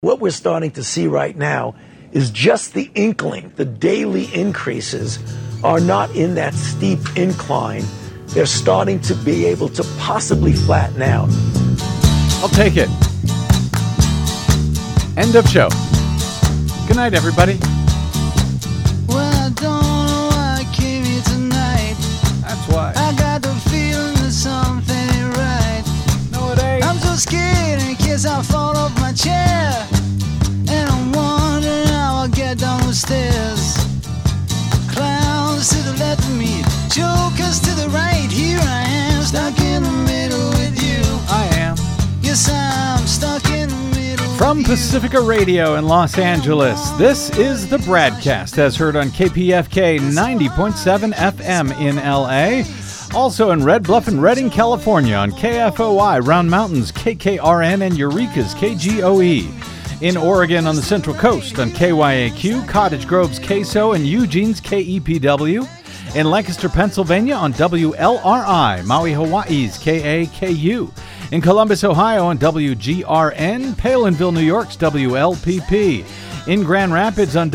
What we're starting to see right now is just the inkling. The daily increases are not in that steep incline. They're starting to be able to possibly flatten out. I'll take it. End of show. Good night, everybody. Well, I don't know why I came here tonight. That's why. I got the feeling that something ain't right. No, it ain't. I'm so scared in case I fall off my chair. And I'm wondering how I'll get down the stairs. Clowns to the left of me, jokers to the right. Here I am, stuck in the middle with you. I am. Yes, I'm stuck in the middle. From Pacifica Radio in Los Angeles, this is the Bradcast, as heard on KPFK 90.7 FM in LA. Also in Red Bluff and Redding, California on KFOI, Round Mountains, KKRN, and Eureka's KGOE. In Oregon on the Central Coast on KYAQ, Cottage Grove's KSO, and Eugene's KEPW. In Lancaster, Pennsylvania on WLRI, Maui, Hawaii's KAKU. In Columbus, Ohio on WGRN, Palinville, New York's WLPP. In Grand Rapids on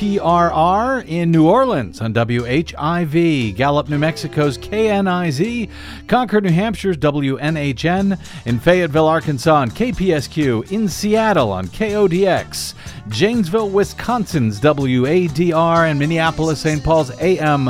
WPRR, in New Orleans on WHIV, Gallup, New Mexico's KNIZ, Concord, New Hampshire's WNHN, in Fayetteville, Arkansas on KPSQ, in Seattle on KODX, Janesville, Wisconsin's WADR, and Minneapolis, St. Paul's AM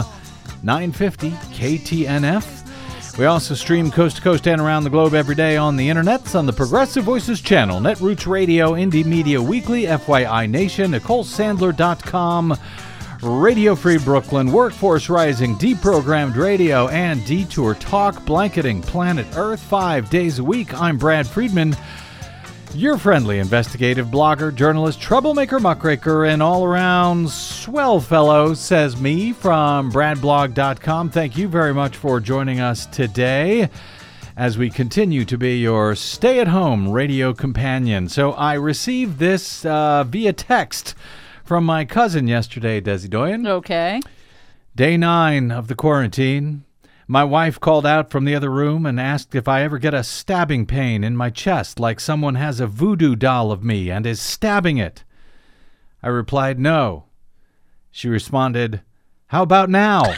950 KTNF. We also stream coast to coast and around the globe every day on the internets on the Progressive Voices channel, Netroots Radio, Indie Media Weekly, FYI Nation, NicoleSandler.com, Radio Free Brooklyn, Workforce Rising, Deprogrammed Radio, and Detour Talk, blanketing planet Earth 5 days a week. I'm Brad Friedman, your friendly investigative blogger, journalist, troublemaker, muckraker, and all-around swell fellow, says me from bradblog.com. Thank you very much for joining us today as we continue to be your stay-at-home radio companion. So I received this via text from my cousin yesterday, Desi Doyen. Okay. Day 9 of the quarantine. My wife called out from the other room and asked if I ever get a stabbing pain in my chest, like someone has a voodoo doll of me and is stabbing it. I replied, no. She responded, how about now?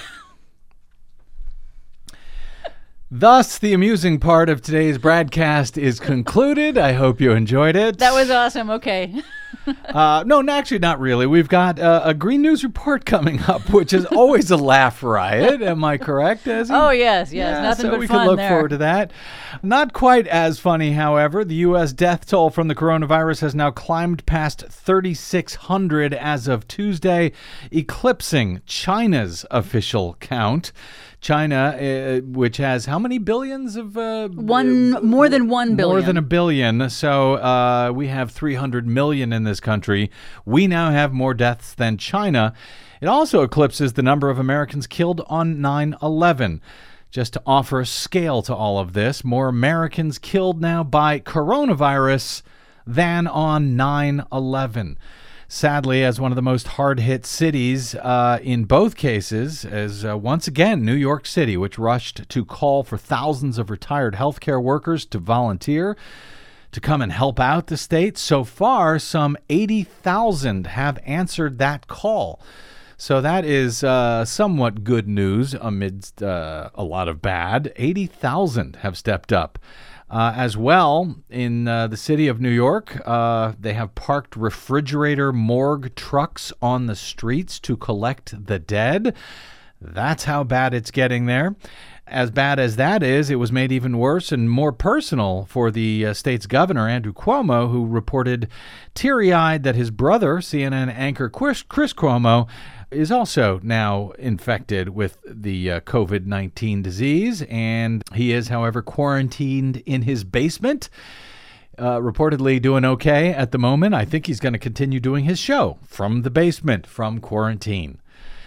Thus, the amusing part of today's broadcast is concluded. I hope you enjoyed it. That was awesome. Okay. No, actually not really. We've got a Green News Report coming up, which is always a laugh riot. Am I correct, Desi? Oh, yes. Nothing so but we fun can look there. forward to that. Not quite as funny, however. The U.S. death toll from the coronavirus has now climbed past 3,600 as of Tuesday, eclipsing China's official count. China, which has how many billions of... more than 1 billion. More than a billion. So we have 300 million in this country. We now have more deaths than China. It also eclipses the number of Americans killed on 9/11. Just to offer a scale to all of this, more Americans killed now by coronavirus than on 9/11. Sadly, as one of the most hard-hit cities in both cases, is once again New York City, which rushed to call for thousands of retired healthcare workers to volunteer to come and help out the state. So far, some 80,000 have answered that call. So that is somewhat good news amidst a lot of bad. 80,000 have stepped up. As well, in the city of New York, they have parked refrigerator morgue trucks on the streets to collect the dead. That's how bad it's getting there. As bad as that is, it was made even worse and more personal for the state's governor, Andrew Cuomo, who reported teary-eyed that his brother, CNN anchor Chris Cuomo, is also now infected with the COVID-19 disease, and he is, however, quarantined in his basement, reportedly doing okay at the moment. I think he's going to continue doing his show from the basement, from quarantine.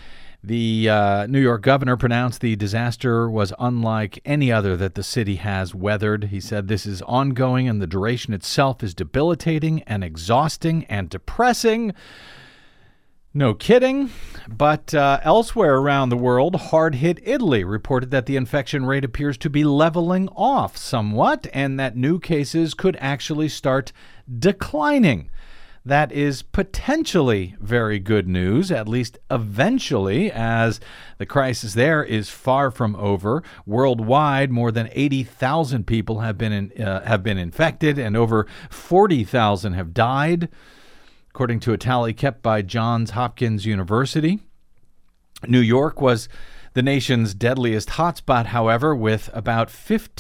The New York governor pronounced the disaster was unlike any other that the city has weathered. He said this is ongoing and the duration itself is debilitating and exhausting and depressing. No kidding. But elsewhere around the world, hard-hit Italy reported that the infection rate appears to be leveling off somewhat and that new cases could actually start declining. that is potentially very good news, at least eventually, as the crisis there is far from over. Worldwide, more than 80,000 people have been infected, and over 40,000 have died, according to a tally kept by Johns Hopkins University. New York was the nation's deadliest hotspot, however, with about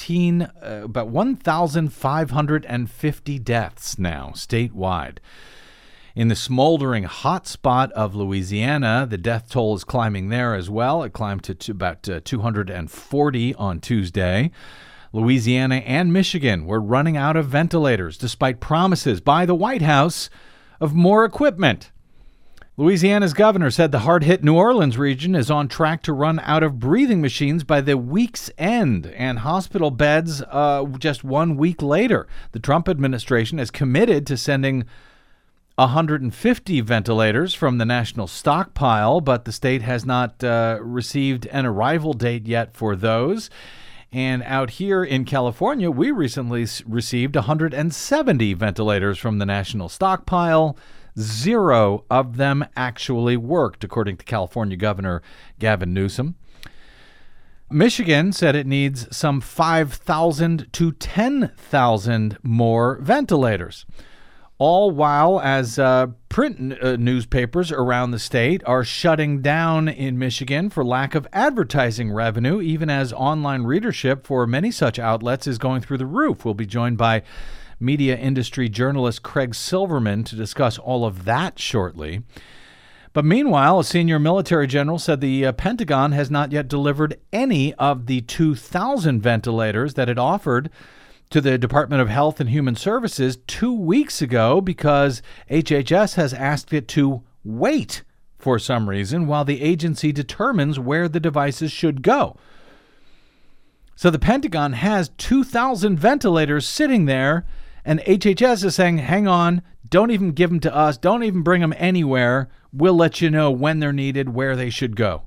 1,550 deaths now statewide. In the smoldering hotspot of Louisiana, the death toll is climbing there as well. It climbed to about 240 on Tuesday. Louisiana and Michigan were running out of ventilators, despite promises by the White House of more equipment. Louisiana's governor said the hard-hit New Orleans region is on track to run out of breathing machines by the week's end, and hospital beds just 1 week later. The Trump administration is committed to sending 150 ventilators from the national stockpile, but the state has not received an arrival date yet for those. And out here in California, we recently received 170 ventilators from the national stockpile. 0 of them actually worked, according to California Governor Gavin Newsom. Michigan said it needs some 5,000 to 10,000 more ventilators. All while as print newspapers around the state are shutting down in Michigan for lack of advertising revenue, even as online readership for many such outlets is going through the roof. We'll be joined by media industry journalist Craig Silverman to discuss all of that shortly. But meanwhile, a senior military general said the Pentagon has not yet delivered any of the 2,000 ventilators that it offered to the Department of Health and Human Services 2 weeks ago because HHS has asked it to wait for some reason while the agency determines where the devices should go. So the Pentagon has 2,000 ventilators sitting there, and HHS is saying, hang on, don't even give them to us, don't even bring them anywhere. We'll let you know when they're needed, where they should go.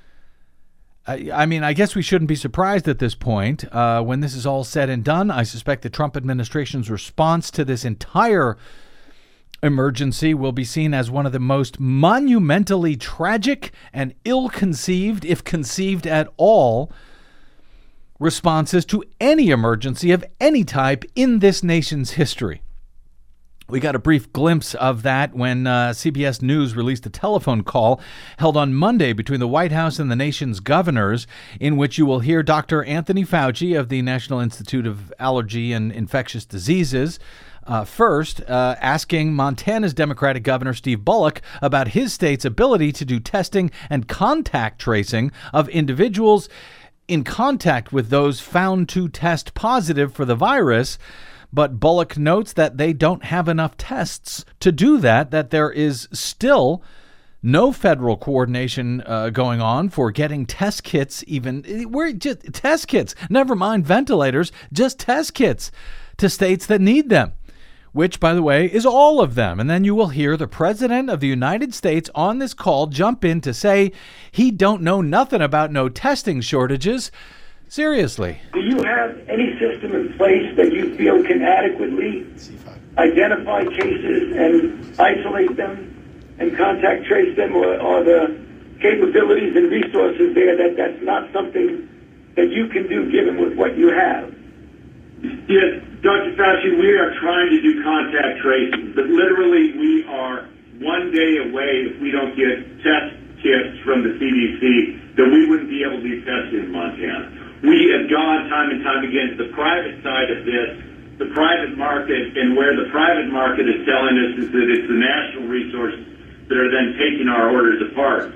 I mean, I guess we shouldn't be surprised at this point. When this is all said and done, I suspect the Trump administration's response to this entire emergency will be seen as one of the most monumentally tragic and ill-conceived, if conceived at all, responses to any emergency of any type in this nation's history. We got a brief glimpse of that when CBS News released a telephone call held on Monday between the White House and the nation's governors, in which you will hear Dr. Anthony Fauci of the National Institute of Allergy and Infectious Diseases first asking Montana's Democratic Governor Steve Bullock about his state's ability to do testing and contact tracing of individuals in contact with those found to test positive for the virus. But Bullock notes that they don't have enough tests to do that there is still no federal coordination going on for getting test kits, test kits, never mind ventilators, just test kits to states that need them, which, by the way, is all of them. And then you will hear the President of the United States on this call jump in to say he don't know nothing about no testing shortages. Seriously. Do you have any system in place that you feel can adequately identify cases and isolate them and contact trace them, or are the capabilities and resources there that's not something that you can do given with what you have? Yes, Dr. Fauci, we are trying to do contact tracing, but literally we are 1 day away if we don't get test kits from the CDC, then we wouldn't be able to do testing in Montana. We have gone time and time again to the private side of this, the private market, and where the private market is telling us is that it's the national resources that are then taking our orders apart.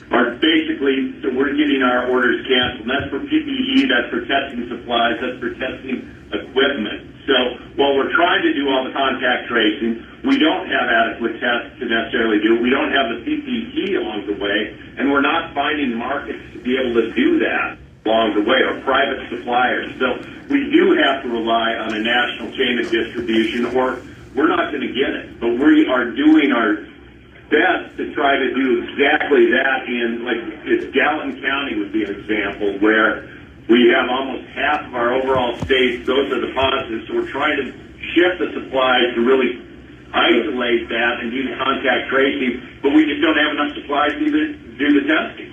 So we're getting our orders canceled. And that's for PPE, that's for testing supplies, that's for testing equipment. So while we're trying to do all the contact tracing, we don't have adequate tests to necessarily do it. We don't have the PPE along the way, and we're not finding markets to be able to do that along the way, or private suppliers. So we do have to rely on a national chain of distribution, or we're not going to get it. But we are doing our best to try to do exactly that. In, like, Gallatin County would be an example where we have almost half of our overall states, those are the positives. So we're trying to shift the supplies to really isolate that and do the contact tracing, but we just don't have enough supplies to do the testing.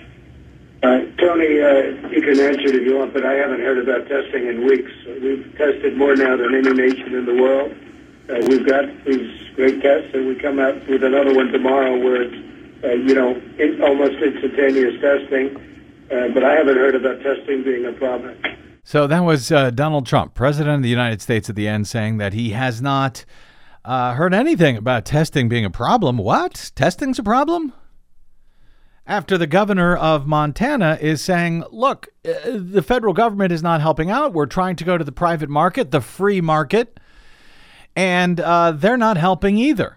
Tony, you can answer it if you want, but I haven't heard about testing in weeks. We've tested more now than any nation in the world. We've got these great tests, and we come out with another one tomorrow where it's, almost instantaneous testing. But I haven't heard about testing being a problem. So that was Donald Trump, President of the United States, at the end, saying that he has not heard anything about testing being a problem. What? Testing's a problem? After the governor of Montana is saying, look, the federal government is not helping out. We're trying to go to the private market, the free market, and they're not helping either.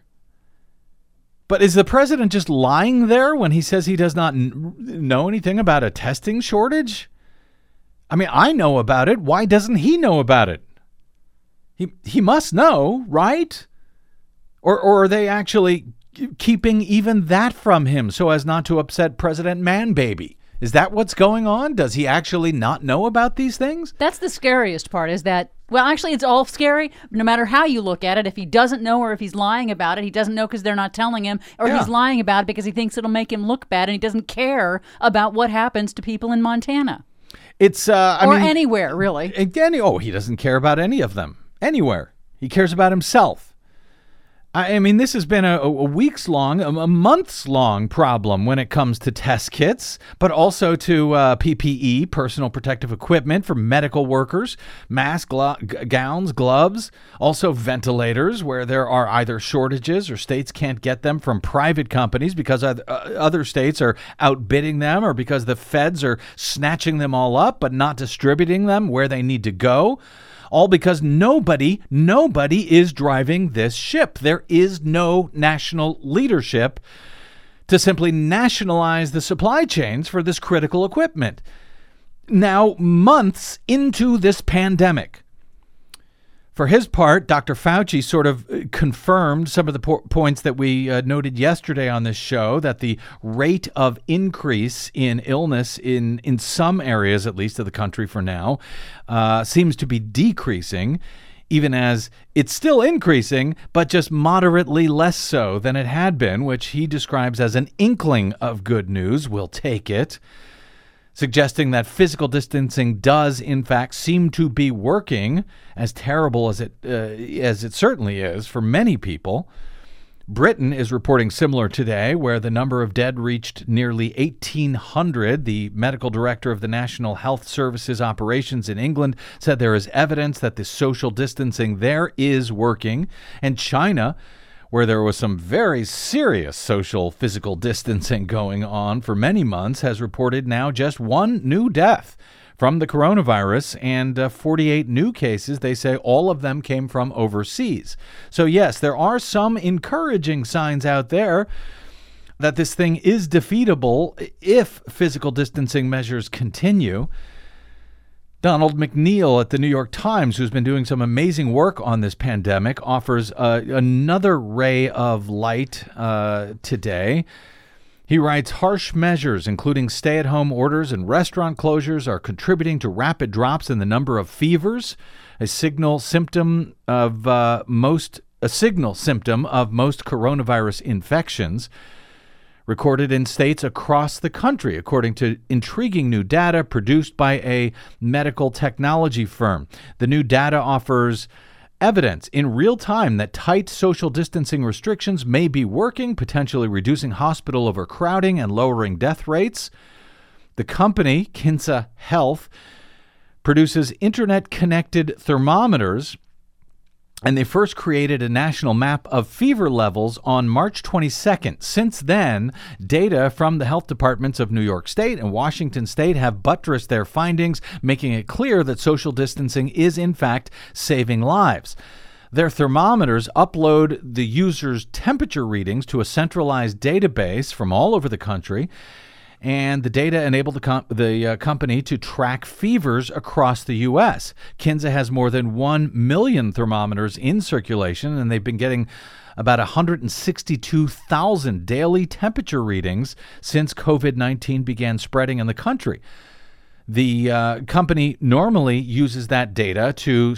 But is the president just lying there when he says he does not know anything about a testing shortage? I mean, I know about it. Why doesn't he know about it? He must know, right? Or are they actually keeping even that from him so as not to upset President Man-Baby? Is that what's going on? Does he actually not know about these things? That's the scariest part, is that, well, actually, it's all scary. No matter how you look at it, if he doesn't know or if he's lying about it, he doesn't know because they're not telling him, or he's lying about it because he thinks it'll make him look bad and he doesn't care about what happens to people in Montana. It's anywhere, really. He doesn't care about any of them. Anywhere. He cares about himself. I mean, this has been a weeks-long, a months-long problem when it comes to test kits, but also to PPE, personal protective equipment for medical workers, masks, gowns, gloves, also ventilators, where there are either shortages or states can't get them from private companies because other states are outbidding them, or because the feds are snatching them all up but not distributing them where they need to go. All because nobody is driving this ship. There is no national leadership to simply nationalize the supply chains for this critical equipment. Now, months into this pandemic, for his part, Dr. Fauci sort of confirmed some of the points that we noted yesterday on this show, that the rate of increase in illness in some areas, at least of the country for now, seems to be decreasing, even as it's still increasing, but just moderately less so than it had been, which he describes as an inkling of good news. We'll take it. Suggesting that physical distancing does, in fact, seem to be working, as terrible as it certainly is for many people. Britain is reporting similar today, where the number of dead reached nearly 1,800. The medical director of the National Health Services operations in England said there is evidence that the social distancing there is working. And China, where there was some very serious social physical distancing going on for many months, has reported now just one new death from the coronavirus and 48 new cases. They say all of them came from overseas. So yes, there are some encouraging signs out there that this thing is defeatable if physical distancing measures continue. Donald McNeil at the New York Times, who's been doing some amazing work on this pandemic, offers another ray of light today. He writes, harsh measures, including stay-at-home orders and restaurant closures, are contributing to rapid drops in the number of fevers, a signal symptom of most coronavirus infections recorded in states across the country, according to intriguing new data produced by a medical technology firm. The new data offers evidence in real time that tight social distancing restrictions may be working, potentially reducing hospital overcrowding and lowering death rates. The company, Kinsa Health, produces internet-connected thermometers, and they first created a national map of fever levels on March 22nd. Since then, data from the health departments of New York State and Washington State have buttressed their findings, making it clear that social distancing is, in fact, saving lives. Their thermometers upload the user's temperature readings to a centralized database from all over the country, and the data enable the company to track fevers across the U.S. Kinsa has more than 1 million thermometers in circulation, and they've been getting about 162,000 daily temperature readings since COVID-19 began spreading in the country. The company normally uses that data to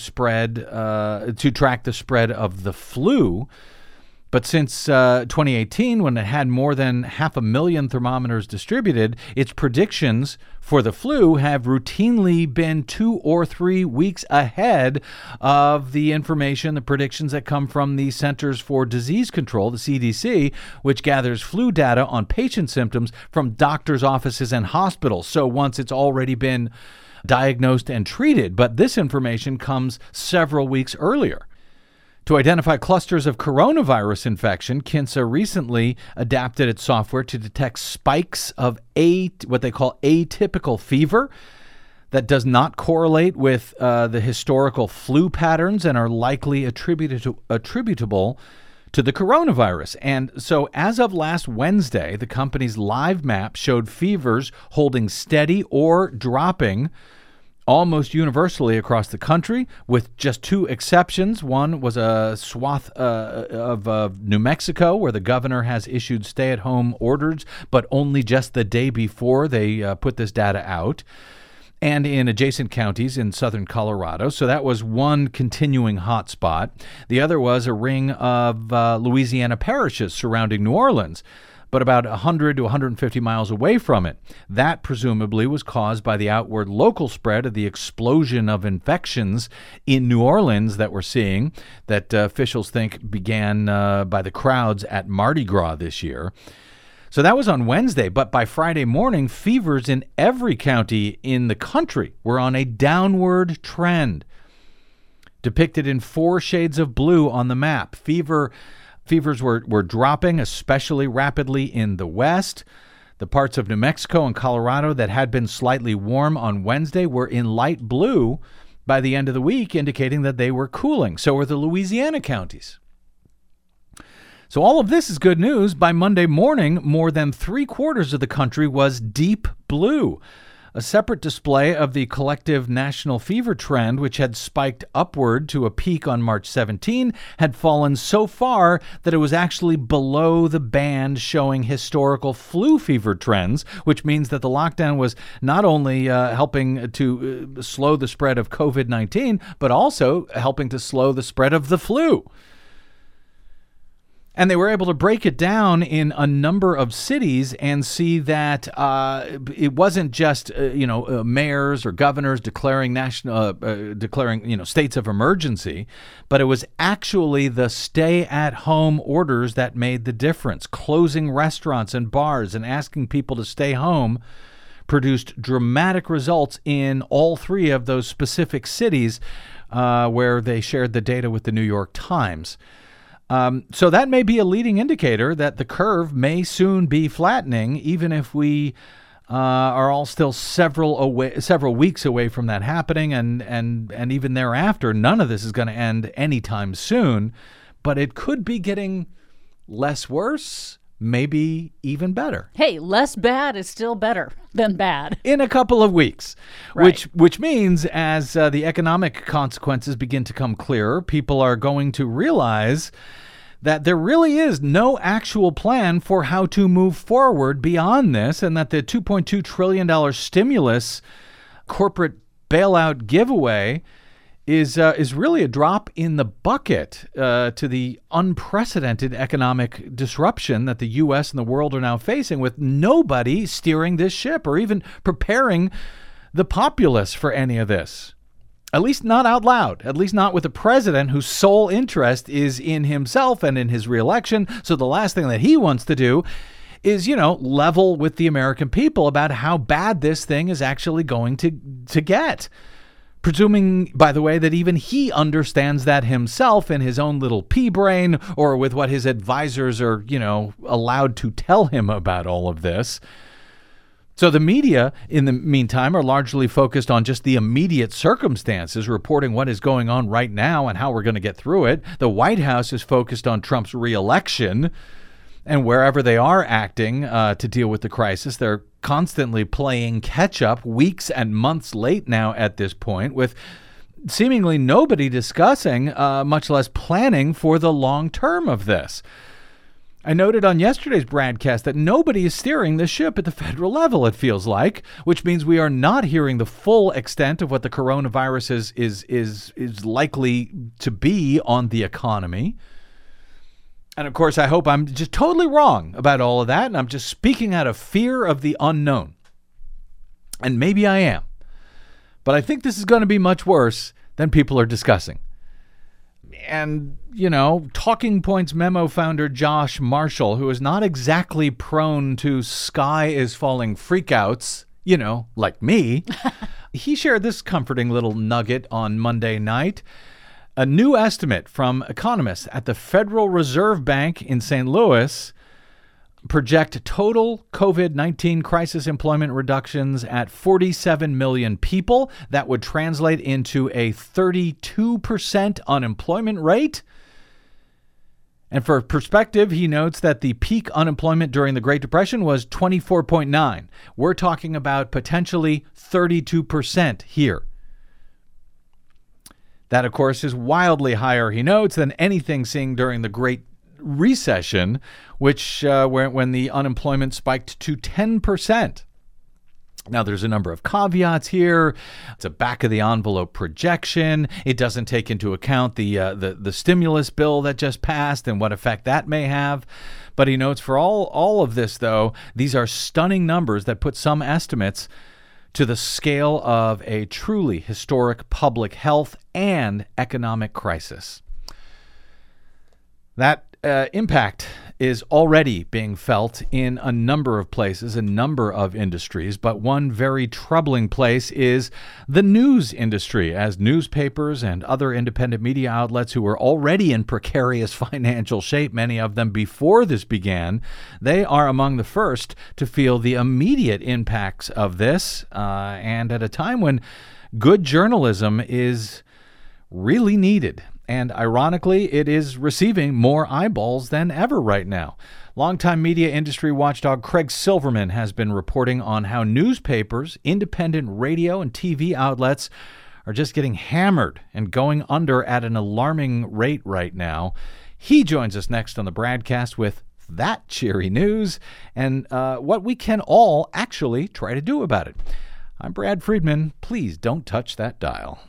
track the spread of the flu. But since 2018, when it had more than 500,000 thermometers distributed, its predictions for the flu have routinely been 2 or 3 weeks ahead of the information, the predictions that come from the Centers for Disease Control, the CDC, which gathers flu data on patient symptoms from doctors' offices and hospitals. So once it's already been diagnosed and treated, but this information comes several weeks earlier. To identify clusters of coronavirus infection, Kinsa recently adapted its software to detect spikes of what they call atypical fever that does not correlate with the historical flu patterns and are likely attributable to the coronavirus. And so as of last Wednesday, the company's live map showed fevers holding steady or dropping almost universally across the country, with just 2 exceptions. One was a swath of New Mexico, where the governor has issued stay-at-home orders, but only just the day before they put this data out, and in adjacent counties in southern Colorado. So that was one continuing hot spot. The other was a ring of Louisiana parishes surrounding New Orleans, but about 100 to 150 miles away from it. That presumably was caused by the outward local spread of the explosion of infections in New Orleans that we're seeing, that officials think began by the crowds at Mardi Gras this year. So that was on Wednesday, but by Friday morning, fevers in every county in the country were on a downward trend, depicted in 4 shades of blue on the map. Fevers were dropping, especially rapidly in the west. The parts of New Mexico and Colorado that had been slightly warm on Wednesday were in light blue by the end of the week, indicating that they were cooling. So were the Louisiana counties. So all of this is good news. By Monday morning, more than 3/4 of the country was deep blue. A separate display of the collective national fever trend, which had spiked upward to a peak on March 17, had fallen so far that it was actually below the band showing historical flu fever trends, which means that the lockdown was not only helping to slow the spread of COVID-19, but also helping to slow the spread of the flu. And they were able to break it down in a number of cities and see that it wasn't just mayors or governors declaring states of emergency, but it was actually the stay-at-home orders that made the difference. Closing restaurants and bars and asking people to stay home produced dramatic results in all 3 of those specific cities where they shared the data with the New York Times. So that may be a leading indicator that the curve may soon be flattening, even if we are all still several weeks away from that happening, and even thereafter, none of this is going to end anytime soon. But it could be getting less worse, maybe even better. Hey, less bad is still better than bad. In a couple of weeks, right. which means as the economic consequences begin to come clearer, people are going to realize that there really is no actual plan for how to move forward beyond this, and that the $2.2 trillion stimulus corporate bailout giveaway is really a drop in the bucket to the unprecedented economic disruption that the U.S. and the world are now facing, with nobody steering this ship or even preparing the populace for any of this. At least not out loud, at least not with a president whose sole interest is in himself and in his reelection. So the last thing that he wants to do is, level with the American people about how bad this thing is actually going to get. Presuming, by the way, that even he understands that himself in his own little pea brain, or with what his advisors are, allowed to tell him about all of this. So the media, in the meantime, are largely focused on just the immediate circumstances, reporting what is going on right now and how we're going to get through it. The White House is focused on Trump's reelection, and wherever they are acting to deal with the crisis, they're constantly playing catch-up, weeks and months late now at this point, with seemingly nobody discussing, much less planning for the long term of this. I noted on yesterday's broadcast that nobody is steering the ship at the federal level, it feels like, which means we are not hearing the full extent of what the coronavirus is likely to be on the economy. And of course, I hope I'm just totally wrong about all of that, and I'm just speaking out of fear of the unknown. And maybe I am. But I think this is going to be much worse than people are discussing. And, Talking Points Memo founder Josh Marshall, who is not exactly prone to sky is falling freakouts, like me, he shared this comforting little nugget on Monday night. A new estimate from economists at the Federal Reserve Bank in St. Louis project total COVID-19 crisis employment reductions at 47 million people. That would translate into a 32% unemployment rate. And for perspective, he notes that the peak unemployment during the Great Depression was 24.9. We're talking about potentially 32% here. That, of course, is wildly higher, he notes, than anything seen during the Great Recession, which when the unemployment spiked to 10%. Now, there's a number of caveats here. It's a back-of-the-envelope projection. It doesn't take into account the stimulus bill that just passed and what effect that may have. But he notes for all of this, though, these are stunning numbers that put some estimates to the scale of a truly historic public health and economic crisis. That impact is already being felt in a number of places, a number of industries, but one very troubling place is the news industry, as newspapers and other independent media outlets who were already in precarious financial shape, many of them before this began, they are among the first to feel the immediate impacts of this, and at a time when good journalism is really needed. And ironically, it is receiving more eyeballs than ever right now. Longtime media industry watchdog Craig Silverman has been reporting on how newspapers, independent radio, and TV outlets are just getting hammered and going under at an alarming rate right now. He joins us next on the broadcast with that cheery news and what we can all actually try to do about it. I'm Brad Friedman. Please don't touch that dial.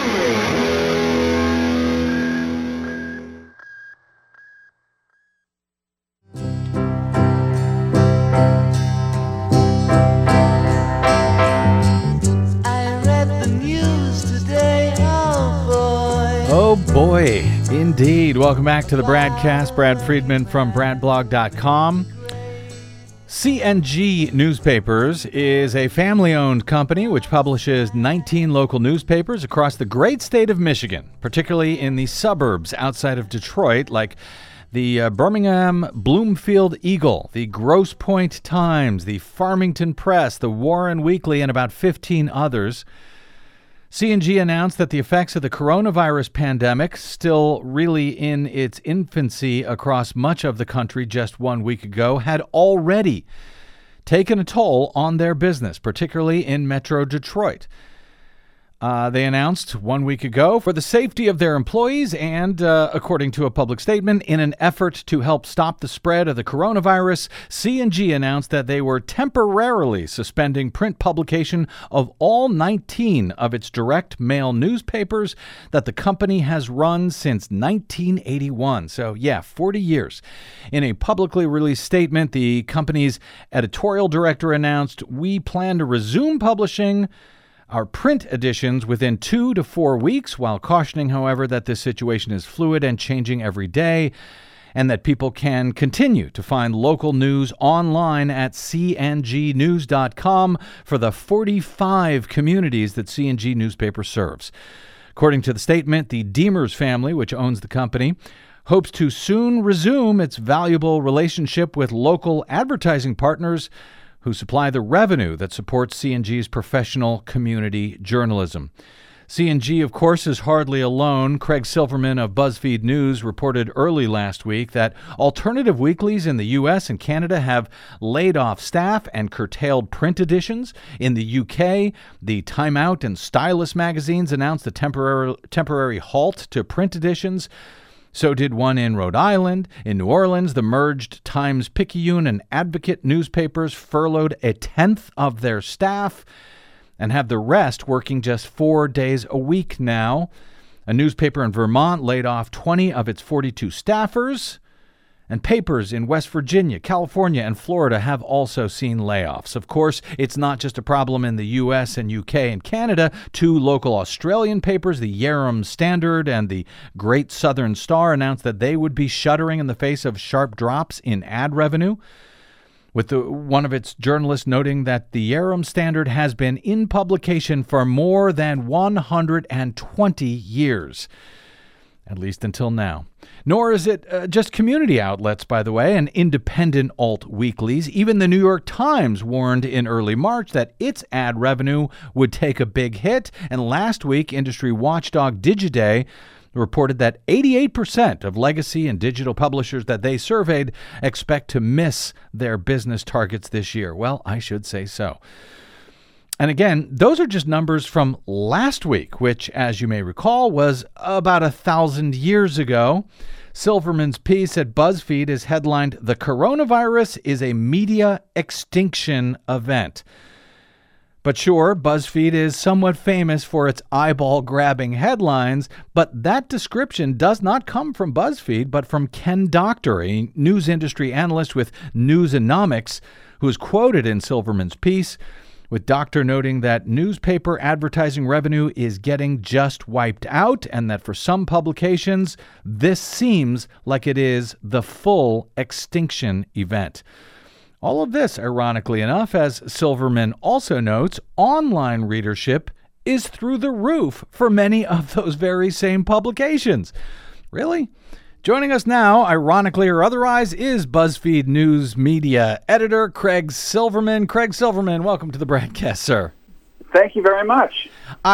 Oh boy, indeed. Welcome back to the Bradcast. Brad Friedman from BradBlog.com. CNG Newspapers is a family-owned company which publishes 19 local newspapers across the great state of Michigan, particularly in the suburbs outside of Detroit, like the Birmingham Bloomfield Eagle, the Grosse Pointe Times, the Farmington Press, the Warren Weekly, and about 15 others. CNG announced that the effects of the coronavirus pandemic, still really in its infancy across much of the country just 1 week ago, had already taken a toll on their business, particularly in Metro Detroit. They announced 1 week ago, for the safety of their employees and, according to a public statement, in an effort to help stop the spread of the coronavirus, CNG announced that they were temporarily suspending print publication of all 19 of its direct mail newspapers that the company has run since 1981. So, 40 years. In a publicly released statement, the company's editorial director announced, "We plan to resume publishing our print editions within 2 to 4 weeks, while cautioning, however, that this situation is fluid and changing every day, and that people can continue to find local news online at cngnews.com for the 45 communities that CNG Newspaper serves." According to the statement, the Deemers family, which owns the company, hopes to soon resume its valuable relationship with local advertising partners who supply the revenue that supports CNG's professional community journalism. CNG, of course, is hardly alone. Craig Silverman of BuzzFeed News reported early last week that alternative weeklies in the U.S. and Canada have laid off staff and curtailed print editions. In the U.K., the Time Out and Stylus magazines announced a temporary halt to print editions. So did one in Rhode Island. In New Orleans, the merged Times-Picayune and Advocate newspapers furloughed a tenth of their staff and have the rest working just 4 days a week now. A newspaper in Vermont laid off 20 of its 42 staffers. And papers in West Virginia, California, and Florida have also seen layoffs. Of course, it's not just a problem in the U.S. and U.K. and Canada. Two local Australian papers, the Yarram Standard and the Great Southern Star, announced that they would be shuttering in the face of sharp drops in ad revenue, with one of its journalists noting that the Yarram Standard has been in publication for more than 120 years. At least until now. Nor is it just community outlets, by the way, and independent alt weeklies. Even the New York Times warned in early March that its ad revenue would take a big hit. And last week, industry watchdog Digiday reported that 88% of legacy and digital publishers that they surveyed expect to miss their business targets this year. Well, I should say so. And again, those are just numbers from last week, which, as you may recall, was about 1,000 years ago. Silverman's piece at BuzzFeed is headlined, "The Coronavirus is a Media Extinction Event." But sure, BuzzFeed is somewhat famous for its eyeball-grabbing headlines, but that description does not come from BuzzFeed, but from Ken Doctor, a news industry analyst with Newsonomics, who is quoted in Silverman's piece, with Doctor noting that newspaper advertising revenue is getting just wiped out and that for some publications, this seems like it is the full extinction event. All of this, ironically enough, as Silverman also notes, online readership is through the roof for many of those very same publications. Really? Joining us now, ironically or otherwise, is BuzzFeed News Media editor Craig Silverman. Craig Silverman, welcome to the broadcast, sir. Thank you very much.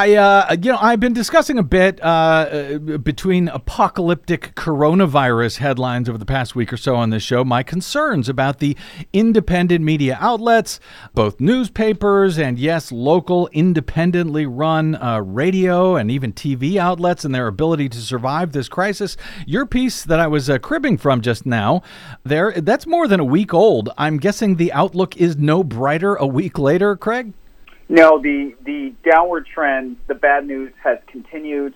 I've been discussing a bit between apocalyptic coronavirus headlines over the past week or so on this show, my concerns about the independent media outlets, both newspapers and, yes, local independently run radio and even TV outlets and their ability to survive this crisis. Your piece that I was cribbing from just now, that's more than a week old. I'm guessing the outlook is no brighter a week later, Craig? No, the downward trend, the bad news has continued.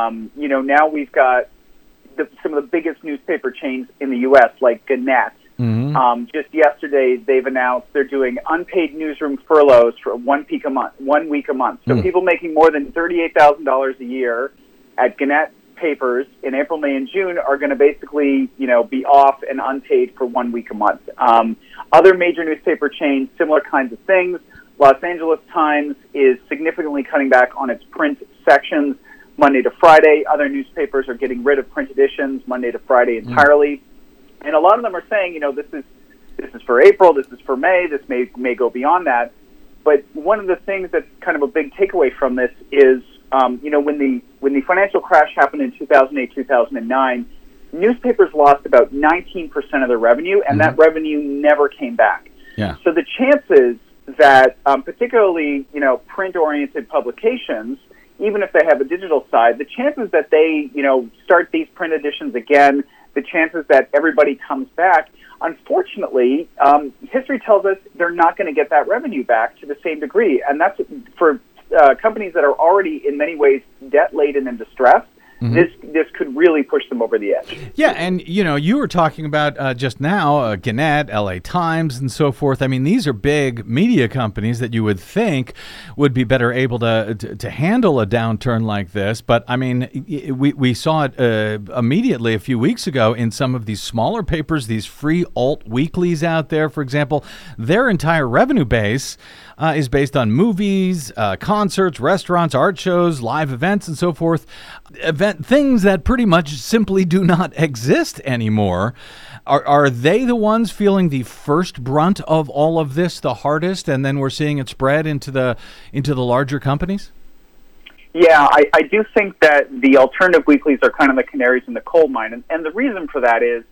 Now we've got some of the biggest newspaper chains in the U.S., like Gannett. Mm-hmm. Just yesterday, they've announced they're doing unpaid newsroom furloughs for 1 week a month. So people making more than $38,000 a year at Gannett papers in April, May, and June are going to basically, be off and unpaid for 1 week a month. Other major newspaper chains, similar kinds of things. Los Angeles Times is significantly cutting back on its print sections Monday to Friday. Other newspapers are getting rid of print editions Monday to Friday entirely. And a lot of them are saying, this is for April, this is for May, this may go beyond that. But one of the things that's kind of a big takeaway from this is, when the financial crash happened in 2008, 2009, newspapers lost about 19% of their revenue, and that revenue never came back. Yeah. So the chances that particularly, print-oriented publications, even if they have a digital side, the chances that they, start these print editions again, the chances that everybody comes back, unfortunately, history tells us they're not going to get that revenue back to the same degree. And that's for companies that are already in many ways debt-laden and distressed. This could really push them over the edge. Yeah, and you were talking about just now Gannett, LA Times, and so forth. I mean, these are big media companies that you would think would be better able to handle a downturn like this. But I mean, we saw it immediately a few weeks ago in some of these smaller papers, these free alt weeklies out there, for example. Their entire revenue base is based on movies, concerts, restaurants, art shows, live events, and so forth. Things that pretty much simply do not exist anymore. Are they the ones feeling the first brunt of all of this the hardest, and then we're seeing it spread into the larger companies? Yeah, I do think that the alternative weeklies are kind of the canaries in the coal mine, and the reason for that is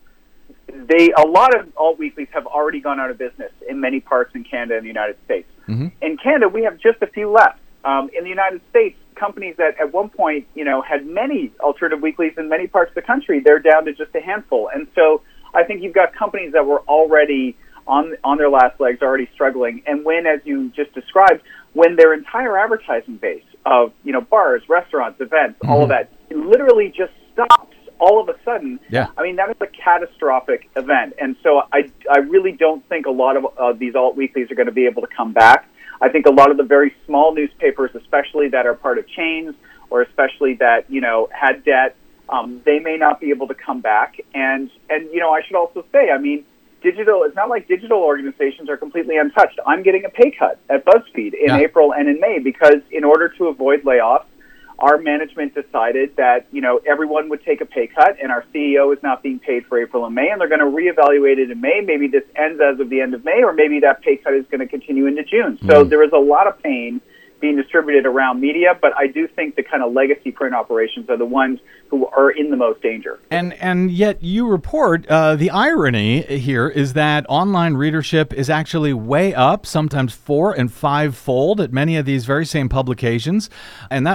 a lot of alt weeklies have already gone out of business in many parts in Canada and the United States. In Canada, we have just a few left. In the United States, companies that at one point, had many alternative weeklies in many parts of the country, they're down to just a handful. And so I think you've got companies that were already on their last legs, already struggling. And when, as you just described, when their entire advertising base of, bars, restaurants, events, all of that literally just stops all of a sudden, I mean, that is a catastrophic event. And so I really don't think a lot of these alt weeklies are going to be able to come back. I think a lot of the very small newspapers, especially that are part of chains or especially that, had debt, they may not be able to come back. And I should also say, I mean, it's not like digital organizations are completely untouched. I'm getting a pay cut at BuzzFeed in April and in May because in order to avoid layoffs, our management decided that, everyone would take a pay cut, and our CEO is not being paid for April and May, and they're going to reevaluate it in May. Maybe this ends as of the end of May, or maybe that pay cut is going to continue into June. So there is a lot of pain being distributed around media, but I do think the kind of legacy print operations are the ones who are in the most danger. And yet you report the irony here is that online readership is actually way up, sometimes 4- and 5-fold at many of these very same publications, and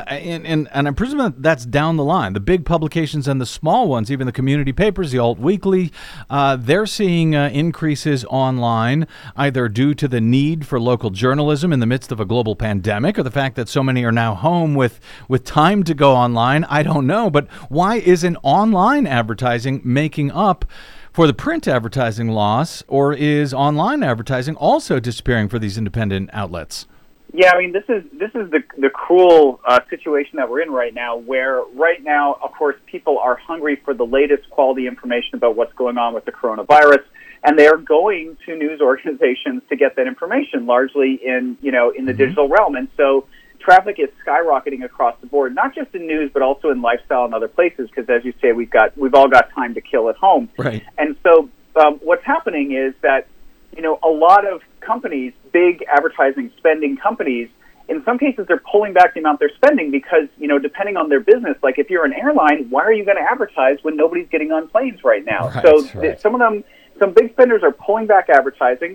I presume that's down the line. The big publications and the small ones, even the community papers, the Alt Weekly, they're seeing increases online, either due to the need for local journalism in the midst of a global pandemic, or the fact that so many are now home with time to go online. I don't know, but why isn't online advertising making up for the print advertising loss, or is online advertising also disappearing for these independent outlets? Yeah, I mean, this is the cruel situation that we're in right now, where right now, of course, people are hungry for the latest quality information about what's going on with the coronavirus, and they are going to news organizations to get that information, largely in the digital realm. And so traffic is skyrocketing across the board, not just in news, but also in lifestyle and other places, because as you say, we've all got time to kill at home. Right. And so what's happening is that, a lot of companies, big advertising spending companies, in some cases they're pulling back the amount they're spending because, depending on their business, like if you're an airline, why are you going to advertise when nobody's getting on planes right now? Right, Some big spenders are pulling back advertising,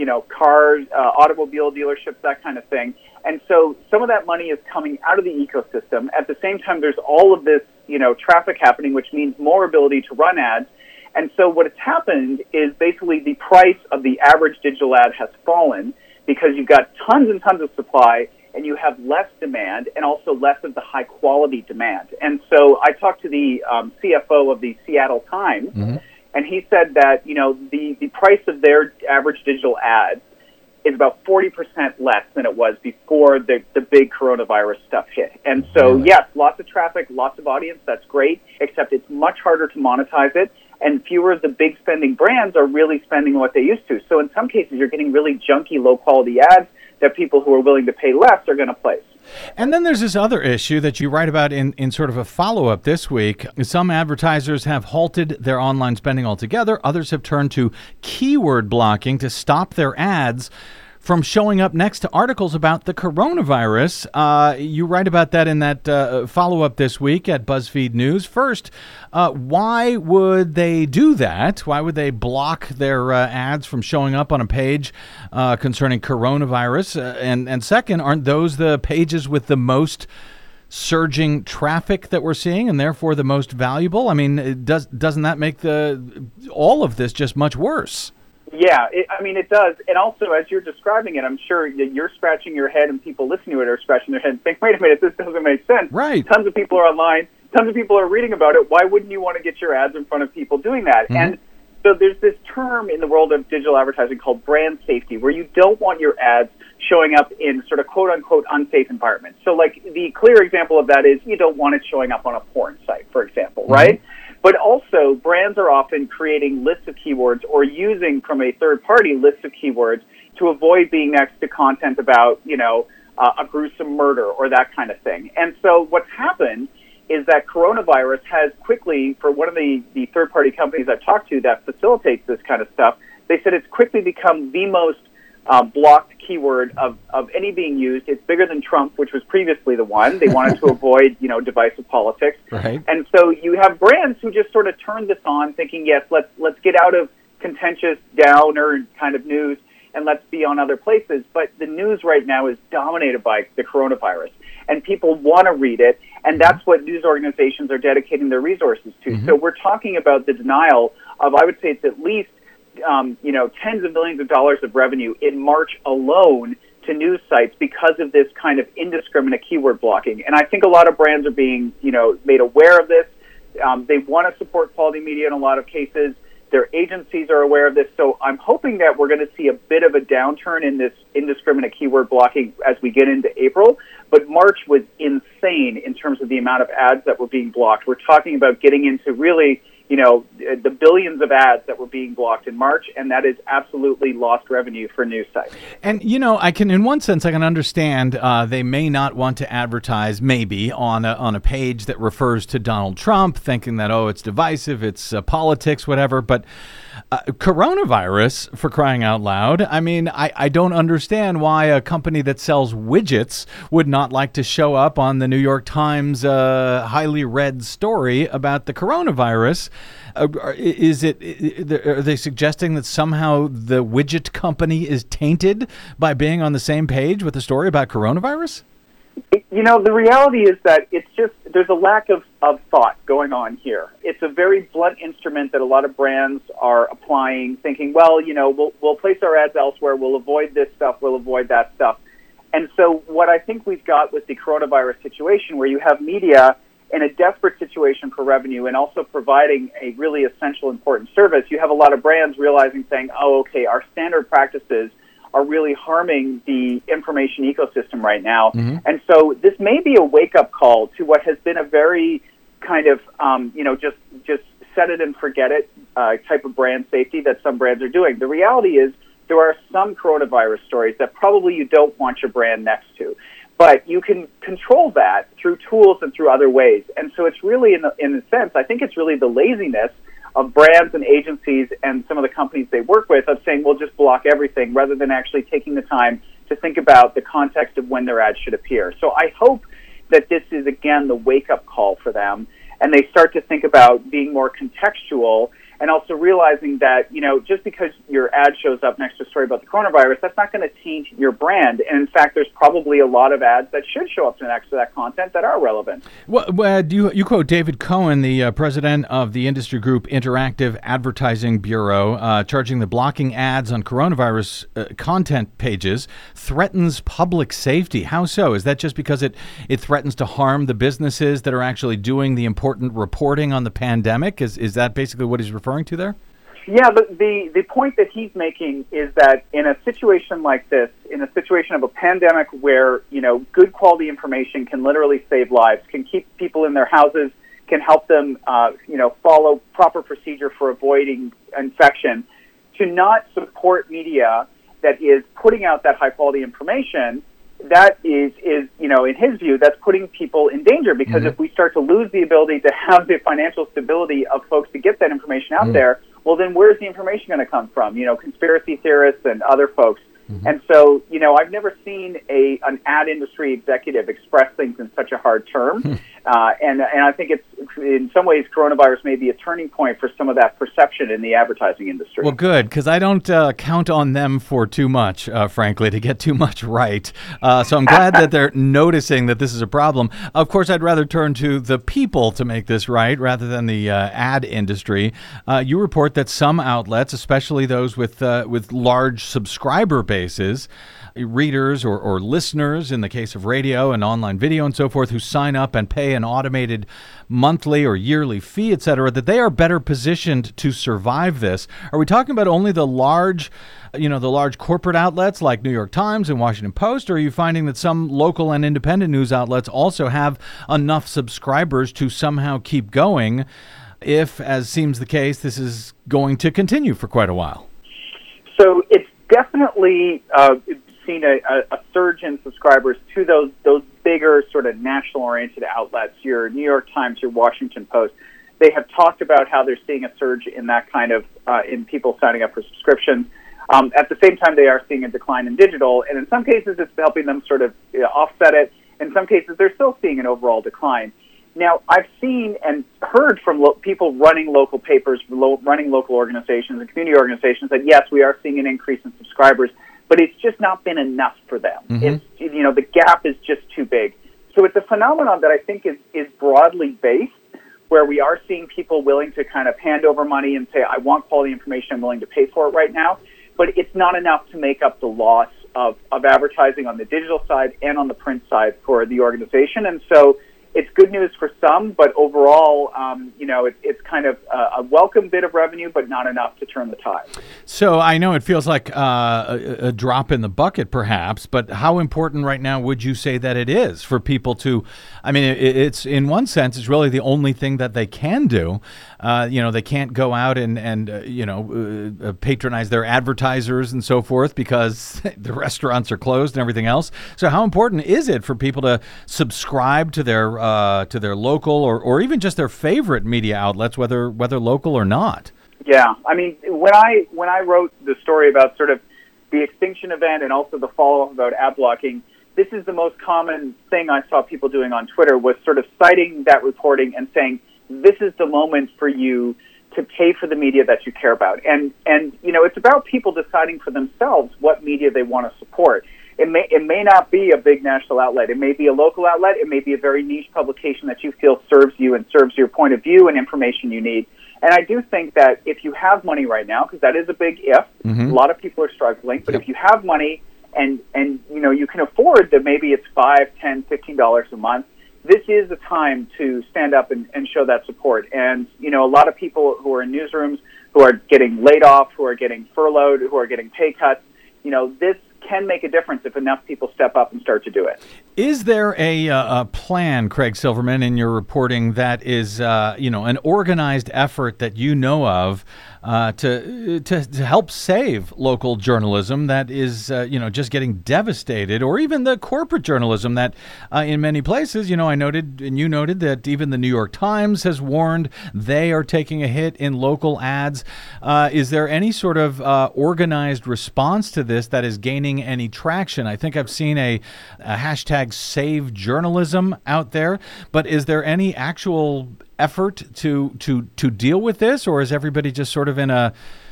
cars, automobile dealerships, that kind of thing. And so some of that money is coming out of the ecosystem. At the same time, there's all of this, traffic happening, which means more ability to run ads. And so what has happened is basically the price of the average digital ad has fallen because you've got tons and tons of supply and you have less demand and also less of the high quality demand. And so I talked to the CFO of the Seattle Times, and he said that, the price of their average digital ad is about 40% less than it was before the big coronavirus stuff hit. And so, yes, lots of traffic, lots of audience, that's great, except it's much harder to monetize it, and fewer of the big spending brands are really spending what they used to. So in some cases, you're getting really junky, low-quality ads that people who are willing to pay less are going to place. And then there's this other issue that you write about in sort of a follow-up this week. Some advertisers have halted their online spending altogether. Others have turned to keyword blocking to stop their ads from showing up next to articles about the coronavirus. You write about that in that follow-up this week at BuzzFeed News. First, why would they do that? Why would they block their ads from showing up on a page concerning coronavirus? And second, aren't those the pages with the most surging traffic that we're seeing and therefore the most valuable? I mean, doesn't that make all of this just much worse? Yeah, it does. And also, as you're describing it, I'm sure that you're scratching your head and people listening to it are scratching their head and think, wait a minute, this doesn't make sense. Right. Tons of people are online. Tons of people are reading about it. Why wouldn't you want to get your ads in front of people doing that? And so there's this term in the world of digital advertising called brand safety, where you don't want your ads showing up in sort of quote-unquote unsafe environments. So, like, the clear example of that is you don't want it showing up on a porn site, for example, right? But also, brands are often creating lists of keywords or using from a third-party list of keywords to avoid being next to content about, a gruesome murder or that kind of thing. And so what's happened is that coronavirus has quickly, for one of the third-party companies I've talked to that facilitates this kind of stuff, they said it's quickly become the most blocked keyword of any being used. It's bigger than Trump, which was previously the one. They wanted to avoid, divisive politics. Right. And so you have brands who just sort of turned this on thinking, yes, let's get out of contentious downer kind of news and let's be on other places. But the news right now is dominated by the coronavirus, and people want to read it, and that's what news organizations are dedicating their resources to. So we're talking about the denial of, I would say it's at least, tens of millions of dollars of revenue in March alone to news sites because of this kind of indiscriminate keyword blocking. And I think a lot of brands are being, made aware of this. They want to support quality media in a lot of cases. Their agencies are aware of this. So I'm hoping that we're going to see a bit of a downturn in this indiscriminate keyword blocking as we get into April. But March was insane in terms of the amount of ads that were being blocked. We're talking about getting into really, the billions of ads that were being blocked in March, and that is absolutely lost revenue for news sites. And, in one sense, I can understand they may not want to advertise maybe on a page that refers to Donald Trump, thinking that, it's divisive, it's politics, whatever. But coronavirus, for crying out loud, I mean, I don't understand why a company that sells widgets would not like to show up on the New York Times highly read story about the coronavirus. Are they suggesting that somehow the widget company is tainted by being on the same page with a story about coronavirus? The reality is that it's just, there's a lack of thought going on here. It's a very blunt instrument that a lot of brands are applying, thinking, well, we'll place our ads elsewhere, we'll avoid this stuff, we'll avoid that stuff. And so what I think we've got with the coronavirus situation, where you have media in a desperate situation for revenue and also providing a really essential, important service, you have a lot of brands realizing, saying, our standard practices are really harming the information ecosystem right now. And so this may be a wake-up call to what has been a very kind of, just set it and forget it type of brand safety that some brands are doing. The reality is there are some coronavirus stories that probably you don't want your brand next to. But you can control that through tools and through other ways. And so it's really, in a sense, I think it's really the laziness of brands and agencies and some of the companies they work with of saying, we'll just block everything, rather than actually taking the time to think about the context of when their ads should appear. So I hope that this is, again, the wake-up call for them, and they start to think about being more contextual, and also realizing that, just because your ad shows up next to a story about the coronavirus, that's not going to taint your brand. And in fact, there's probably a lot of ads that should show up next to that content that are relevant. Well, you quote David Cohen, the president of the industry group Interactive Advertising Bureau, charging the blocking ads on coronavirus content pages threatens public safety. How so? Is that just because it threatens to harm the businesses that are actually doing the important reporting on the pandemic? Is that basically what he's referring to there? Yeah, the point that he's making is that in a situation like this, in a situation of a pandemic where, good quality information can literally save lives, can keep people in their houses, can help them, follow proper procedure for avoiding infection, to not support media that is putting out that high quality information, that is in his view, that's putting people in danger, because if we start to lose the ability to have the financial stability of folks to get that information out there, well, then where's the information going to come from? Conspiracy theorists and other folks. And so, I've never seen an ad industry executive express things in such a hard term. And I think it's, in some ways, coronavirus may be a turning point for some of that perception in the advertising industry. Well, good, because I don't count on them for too much, frankly, to get too much right. So I'm glad that they're noticing that this is a problem. Of course, I'd rather turn to the people to make this right rather than the ad industry. You report that some outlets, especially those with large subscriber bases, readers or listeners, in the case of radio and online video and so forth, who sign up and pay an automated monthly or yearly fee, et cetera, that they are better positioned to survive this. Are we talking about only the large corporate outlets like New York Times and Washington Post, or are you finding that some local and independent news outlets also have enough subscribers to somehow keep going if, as seems the case, this is going to continue for quite a while? So it's definitely seen a surge in subscribers to those bigger sort of national-oriented outlets, your New York Times, your Washington Post. They have talked about how they're seeing a surge in that kind of, in people signing up for subscriptions. At the same time, they are seeing a decline in digital, and in some cases it's helping them sort of offset it. In some cases, they're still seeing an overall decline. Now, I've seen and heard from people running local papers, running local organizations and community organizations that, yes, we are seeing an increase in subscribers, but it's just not been enough for them. It's, the gap is just too big. So it's a phenomenon that I think is broadly based, where we are seeing people willing to kind of hand over money and say, I want quality information, I'm willing to pay for it right now. But it's not enough to make up the loss of advertising on the digital side and on the print side for the organization. And so it's good news for some, but overall, it's kind of a welcome bit of revenue, but not enough to turn the tide. So I know it feels like a drop in the bucket, perhaps, but how important right now would you say that it is for people to? I mean, it's in one sense, it's really the only thing that they can do. They can't go out and patronize their advertisers and so forth because the restaurants are closed and everything else. So how important is it for people to subscribe to their local or even just their favorite media outlets, whether local or not? Yeah, I mean, when I wrote the story about sort of the extinction event and also the follow-up about ad blocking, this is the most common thing I saw people doing on Twitter, was sort of citing that reporting and saying, this is the moment for you to pay for the media that you care about. And it's about people deciding for themselves what media they want to support. It may not be a big national outlet. It may be a local outlet. It may be a very niche publication that you feel serves you and serves your point of view and information you need. And I do think that if you have money right now, because that is a big if, a lot of people are struggling, but if you have money and you can afford that maybe it's $5, $10, $15 a month, this is the time to stand up and show that support. And, a lot of people who are in newsrooms, who are getting laid off, who are getting furloughed, who are getting pay cuts, this can make a difference if enough people step up and start to do it. Is there a plan, Craig Silverman, in your reporting that is, an organized effort that you know of to help save local journalism that is, just getting devastated, or even the corporate journalism that, in many places, I noted, and you noted that even the New York Times has warned they are taking a hit in local ads. Is there any sort of organized response to this that is gaining any traction? I think I've seen a hashtag Save Journalism out there, but is there any actual effort to deal with this, or is everybody just sort of in a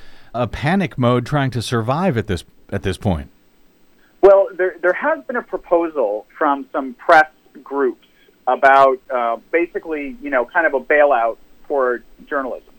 panic mode trying to survive at this point? Well, there has been a proposal from some press groups about basically, kind of a bailout for journalism.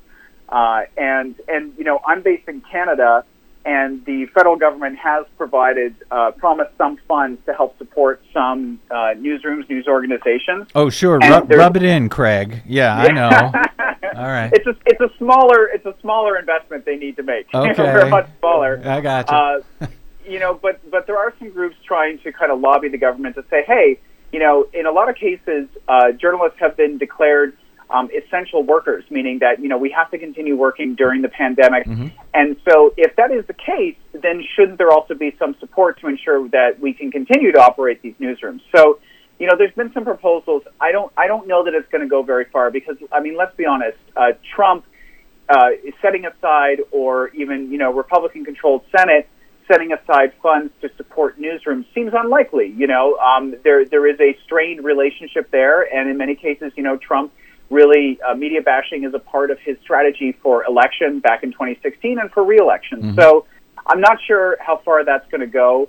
And I'm based in Canada, and the federal government has promised some funds to help support some newsrooms, news organizations. Oh, sure. Rub it in, Craig. Yeah, I know. All right. It's a smaller investment they need to make. Okay. They're much smaller. I got you. But there are some groups trying to kind of lobby the government to say, hey, in a lot of cases, journalists have been declared essential workers, meaning that, we have to continue working during the pandemic. And so if that is the case, then shouldn't there also be some support to ensure that we can continue to operate these newsrooms? So, there's been some proposals. I don't know that it's going to go very far because, let's be honest, Trump is setting aside, or even, Republican-controlled Senate setting aside funds to support newsrooms seems unlikely. There is a strained relationship there, and in many cases, Trump really, media bashing is a part of his strategy for election back in 2016 and for re-election. So I'm not sure how far that's going to go,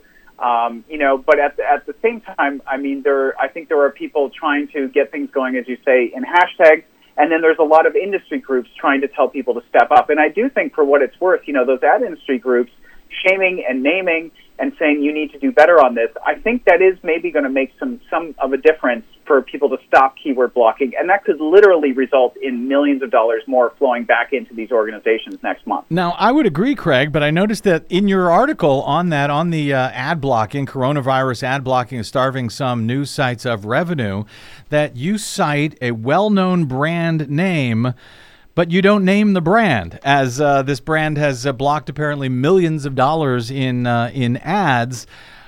but at the same time, I think there are people trying to get things going, as you say, in hashtags, and then there's a lot of industry groups trying to tell people to step up. And I do think, for what it's worth, those ad industry groups shaming and naming and saying you need to do better on this, I think that is maybe going to make some of a difference for people to stop keyword blocking, and that could literally result in millions of dollars more flowing back into these organizations next month. Now, I would agree, Craig, but I noticed that in your article on the ad blocking, coronavirus ad blocking is starving some news sites of revenue, that you cite a well-known brand name, but you don't name the brand, as this brand has blocked apparently millions of dollars in ads.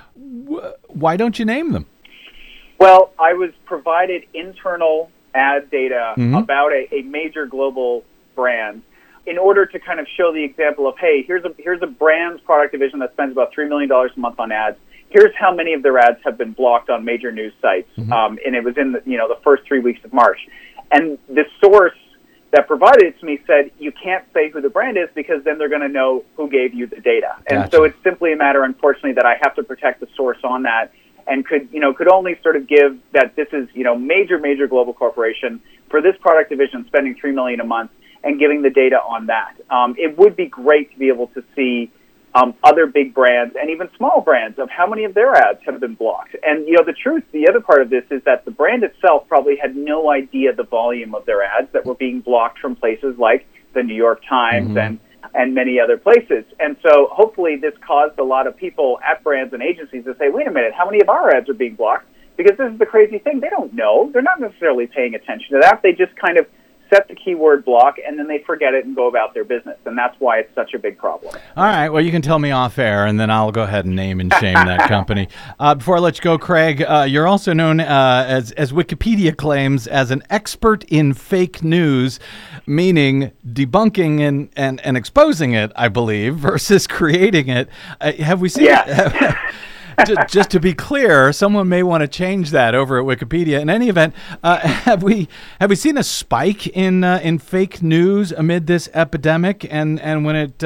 Why don't you name them? Well, I was provided internal ad data about a major global brand in order to kind of show the example of, hey, here's a brand's product division that spends about $3 million a month on ads. here's how many of their ads have been blocked on major news sites. And it was in the first 3 weeks of March. And the source that provided it to me said, you can't say who the brand is because then they're going to know who gave you the data. And Gotcha. so it's simply a matter, unfortunately, that I have to protect the source on that, and could only sort of give that this is, major global corporation for this product division spending $3 million a month and giving the data on that. It would be great to be able to see other big brands and even small brands of how many of their ads have been blocked. And, the other part of this is that the brand itself probably had no idea the volume of their ads that were being blocked from places like the New York Times and many other places. And so hopefully this caused a lot of people at brands and agencies to say, wait a minute, how many of our ads are being blocked? Because this is the crazy thing. They don't know. They're not necessarily paying attention to that. They just kind of set the keyword block, and then they forget it and go about their business. And that's why it's such a big problem. All right. Well, you can tell me off air, and then I'll go ahead and name and shame that company. Before I let you go, Craig, you're also known as Wikipedia claims as an expert in fake news, meaning debunking and exposing it, I believe, versus creating it. Have we seen it? Just to be clear, someone may want to change that over at Wikipedia. In any event, have we seen a spike in fake news amid this epidemic? And when it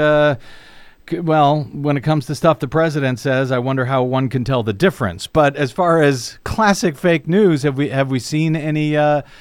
comes to stuff the president says, I wonder how one can tell the difference. But as far as classic fake news, have we seen any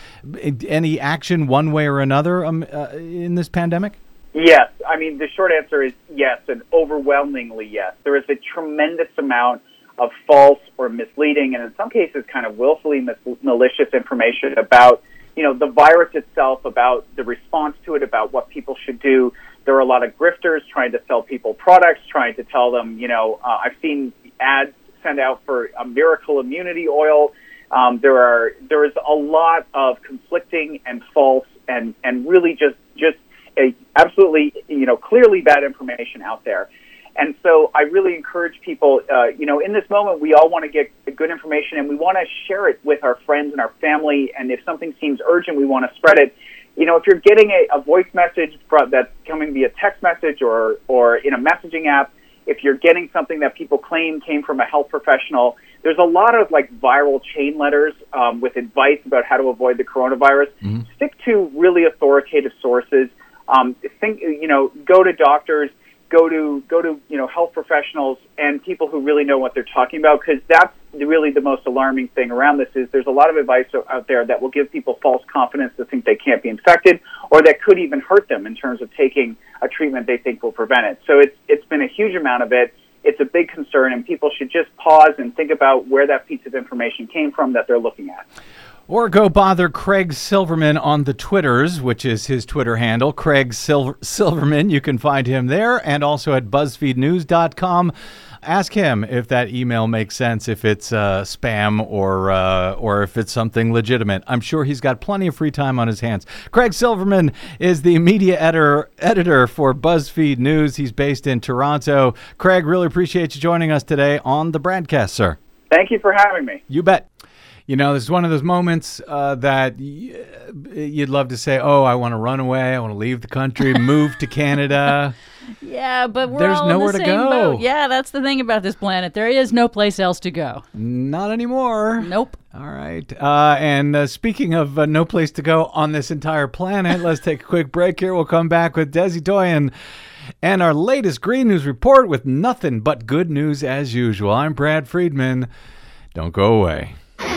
action one way or another in this pandemic? Yes. I mean, the short answer is yes, and overwhelmingly yes. There is a tremendous amount of false or misleading, and in some cases kind of willfully malicious information about, the virus itself, about the response to it, about what people should do. There are a lot of grifters trying to sell people products, trying to tell them, I've seen ads sent out for a miracle immunity oil. There is a lot of conflicting and false and really just a absolutely, clearly bad information out there. And so I really encourage people, in this moment, we all want to get good information and we want to share it with our friends and our family. And if something seems urgent, we want to spread it. If you're getting a voice message that's coming via text message or in a messaging app, if you're getting something that people claim came from a health professional, there's a lot of viral chain letters with advice about how to avoid the coronavirus. Mm-hmm. Stick to really authoritative sources. Go to doctors. Go to health professionals and people who really know what they're talking about, because that's really the most alarming thing around this. Is there's a lot of advice out there that will give people false confidence to think they can't be infected, or that could even hurt them in terms of taking a treatment they think will prevent it. So it's been a huge amount of it. It's a big concern, and people should just pause and think about where that piece of information came from that they're looking at. Or go bother Craig Silverman on the Twitters, which is his Twitter handle, Craig Silverman. You can find him there, and also at BuzzFeedNews.com. Ask him if that email makes sense, if it's spam or if it's something legitimate. I'm sure he's got plenty of free time on his hands. Craig Silverman is the media editor for BuzzFeed News. He's based in Toronto. Craig, really appreciate you joining us today on the broadcast, sir. Thank you for having me. You bet. This is one of those moments that you'd love to say, oh, I want to run away. I want to leave the country, move to Canada. Yeah, but There's all nowhere in the to same go. boat. Yeah, that's the thing about this planet. There is no place else to go. Not anymore. Nope. All right. And speaking of no place to go on this entire planet, let's take a quick break here. We'll come back with Desi Doyen and our latest Green News Report with nothing but good news as usual. I'm Brad Friedman. Don't go away.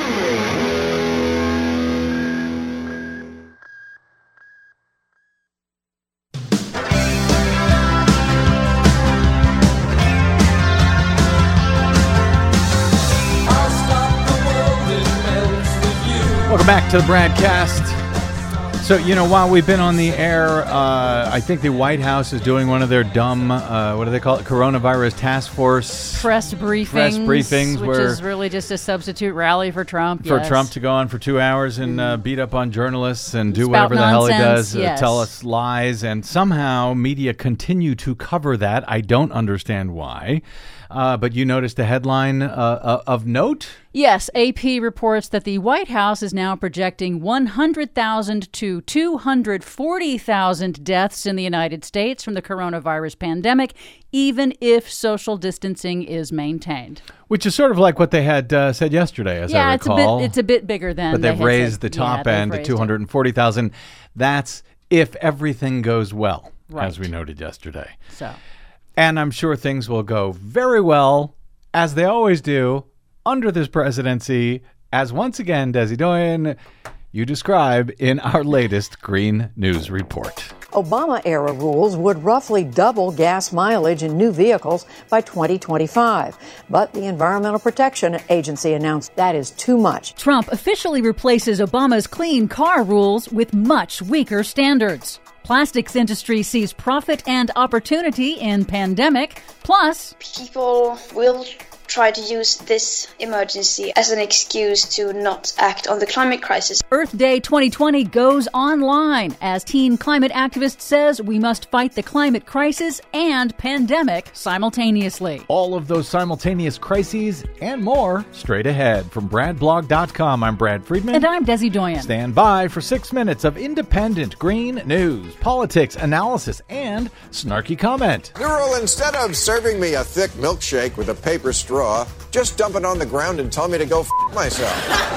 Welcome back to the broadcast. So, while we've been on the air, I think the White House is doing one of their dumb, what do they call it, coronavirus task force? Press briefings. Which where is really just a substitute rally for Trump. For yes. Trump to go on for 2 hours and beat up on journalists and do Spout whatever the hell he does, nonsense, yes. Tell us lies. And somehow media continue to cover that. I don't understand why. But you noticed a headline of note? Yes, AP reports that the White House is now projecting 100,000 to 240,000 deaths in the United States from the coronavirus pandemic, even if social distancing is maintained. Which is sort of like what they had said yesterday, as I recall. It's a bit bigger than. But they've raised the top end to 240,000. That's if everything goes well, as we noted yesterday. And I'm sure things will go very well, as they always do, under this presidency, as once again, Desi Doyen, you describe in our latest Green News Report. Obama-era rules would roughly double gas mileage in new vehicles by 2025. But the Environmental Protection Agency announced that is too much. Trump officially replaces Obama's clean car rules with much weaker standards. Plastics industry sees profit and opportunity in pandemic. Plus, people will try to use this emergency as an excuse to not act on the climate crisis. Earth Day 2020 goes online as teen climate activist says we must fight the climate crisis and pandemic simultaneously. All of those simultaneous crises and more straight ahead. From BradBlog.com, I'm Brad Friedman. And I'm Desi Doyen. Stand by for 6 minutes of independent green news, politics, analysis, and snarky comment. Neural, instead of serving me a thick milkshake with a paper straw, just dump it on the ground and tell me to go myself.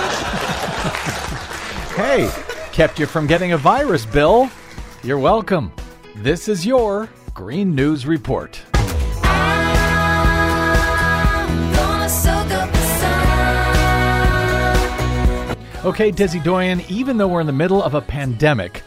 Hey, kept you from getting a virus, Bill. You're welcome. This is your Green News Report. Okay, Desi Doyen, even though we're in the middle of a pandemic,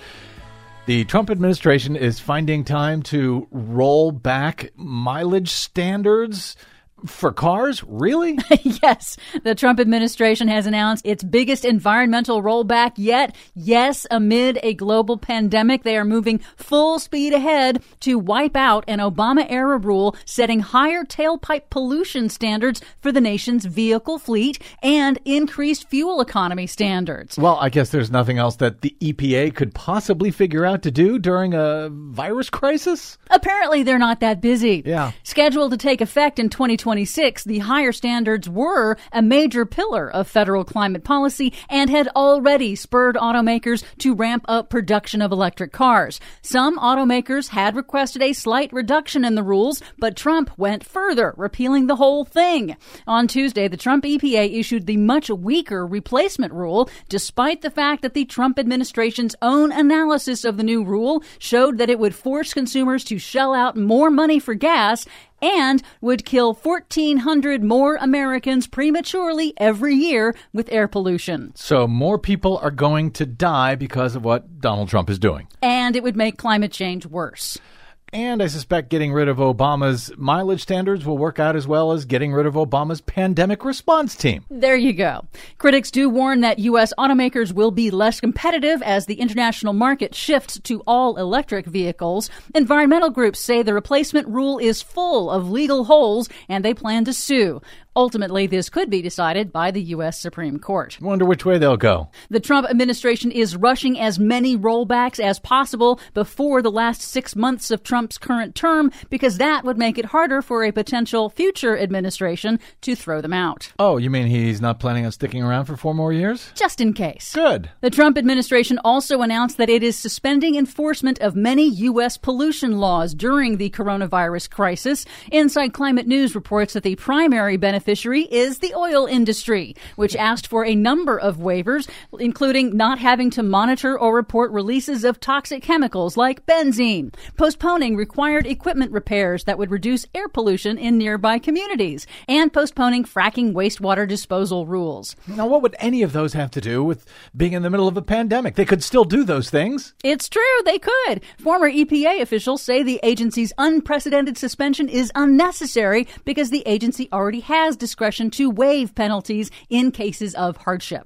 the Trump administration is finding time to roll back mileage standards for cars? Really? Yes. The Trump administration has announced its biggest environmental rollback yet. Yes, amid a global pandemic, they are moving full speed ahead to wipe out an Obama-era rule setting higher tailpipe pollution standards for the nation's vehicle fleet and increased fuel economy standards. Well, I guess there's nothing else that the EPA could possibly figure out to do during a virus crisis? Apparently, they're not that busy. Yeah. Scheduled to take effect in 2026, the higher standards were a major pillar of federal climate policy and had already spurred automakers to ramp up production of electric cars. Some automakers had requested a slight reduction in the rules, but Trump went further, repealing the whole thing. On Tuesday, the Trump EPA issued the much weaker replacement rule, despite the fact that the Trump administration's own analysis of the new rule showed that it would force consumers to shell out more money for gas and would kill 1,400 more Americans prematurely every year with air pollution. So more people are going to die because of what Donald Trump is doing. And it would make climate change worse. And I suspect getting rid of Obama's mileage standards will work out as well as getting rid of Obama's pandemic response team. There you go. Critics do warn that U.S. automakers will be less competitive as the international market shifts to all-electric vehicles. Environmental groups say the replacement rule is full of legal holes, and they plan to sue. Ultimately, this could be decided by the U.S. Supreme Court. Wonder which way they'll go. The Trump administration is rushing as many rollbacks as possible before the last 6 months of Trump's current term, because that would make it harder for a potential future administration to throw them out. Oh, you mean he's not planning on sticking around for 4 more years? Just in case. Good. The Trump administration also announced that it is suspending enforcement of many U.S. pollution laws during the coronavirus crisis. Inside Climate News reports that the primary beneficiary is the oil industry, which asked for a number of waivers, including not having to monitor or report releases of toxic chemicals like benzene, postponing required equipment repairs that would reduce air pollution in nearby communities, and postponing fracking wastewater disposal rules. Now, what would any of those have to do with being in the middle of a pandemic? They could still do those things. It's true, they could. Former EPA officials say the agency's unprecedented suspension is unnecessary because the agency already has discretion to waive penalties in cases of hardship.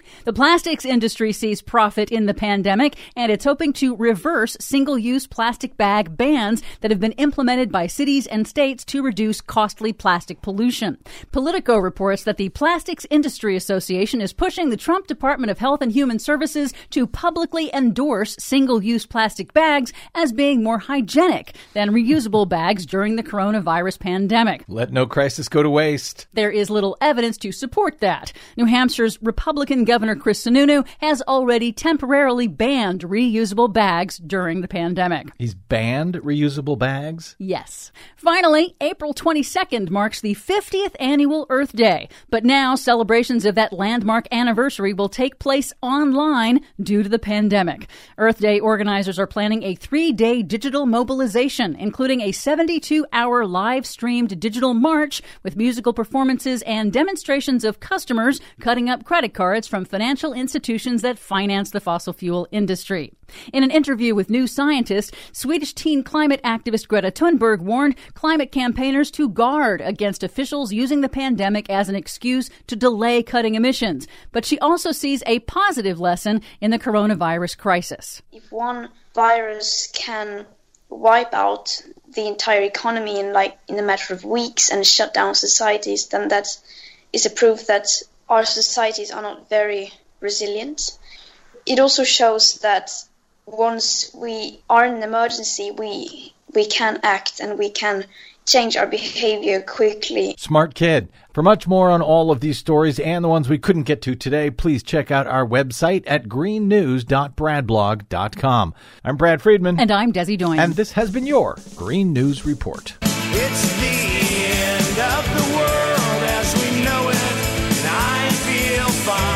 The plastics industry sees profit in the pandemic, and it's hoping to reverse single-use plastic bag bans that have been implemented by cities and states to reduce costly plastic pollution. Politico reports that the Plastics Industry Association is pushing the Trump Department of Health and Human Services to publicly endorse single-use plastic bags as being more hygienic than reusable bags during the coronavirus pandemic. Let no crisis go to waste. There is little evidence to support that. New Hampshire's Republican Governor Chris Sununu has already temporarily banned reusable bags during the pandemic. He's banned reusable bags? Yes. Finally, April 22nd marks the 50th annual Earth Day, but now celebrations of that landmark anniversary will take place online due to the pandemic. Earth Day organizers are planning a 3-day digital mobilization, including a 72-hour live-streamed digital march with musical performances and demonstrations of customers cutting up credit cards from financial institutions that finance the fossil fuel industry. In an interview with New Scientist, Swedish teen climate activist Greta Thunberg warned climate campaigners to guard against officials using the pandemic as an excuse to delay cutting emissions. But she also sees a positive lesson in the coronavirus crisis. If one virus can wipe out the entire economy in a matter of weeks and shut down societies, then that is a proof that our societies are not very resilient. It also shows that once we are in an emergency, we can act and we can change our behavior quickly. Smart kid. For much more on all of these stories and the ones we couldn't get to today, please check out our website at greennews.bradblog.com. I'm Brad Friedman. And I'm Desi Doyen. And this has been your Green News Report. It's the end of the world as we know it, and I feel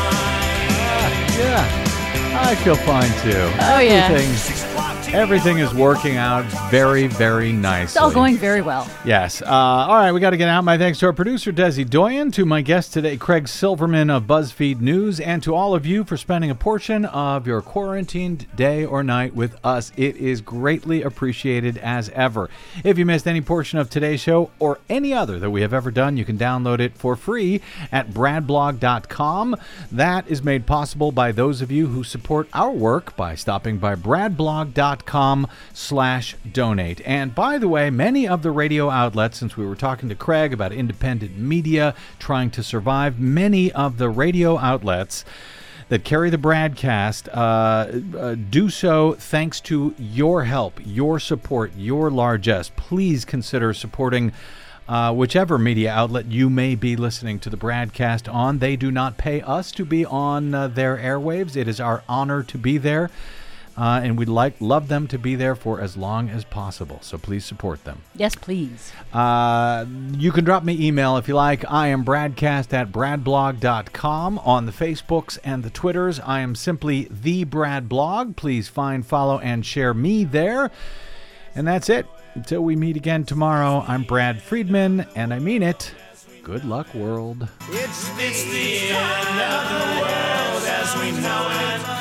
fine. Yeah. I feel fine, too. Oh, yeah. Everything is working out very, very nicely. It's all going very well. Yes. All right, we got to get out. My thanks to our producer, Desi Doyen, to my guest today, Craig Silverman of BuzzFeed News, and to all of you for spending a portion of your quarantined day or night with us. It is greatly appreciated as ever. If you missed any portion of today's show or any other that we have ever done, you can download it for free at bradblog.com. That is made possible by those of you who support our work by stopping by bradblog.com/donate. And by the way, many of the radio outlets, since we were talking to Craig about independent media trying to survive, many of the radio outlets that carry the broadcast do so thanks to your help, your support, your largesse. Please consider supporting whichever media outlet you may be listening to the broadcast on. They do not pay us to be on their airwaves. It is our honor to be there. And we'd love them to be there for as long as possible. So please support them. Yes, please. You can drop me email if you like. I am bradcast@bradblog.com. On the Facebooks and the Twitters, I am simply the Brad Blog. Please find, follow, and share me there. And that's it. Until we meet again tomorrow, I'm Brad Friedman, and I mean it. Good luck, world. It's the end of the world as we know it.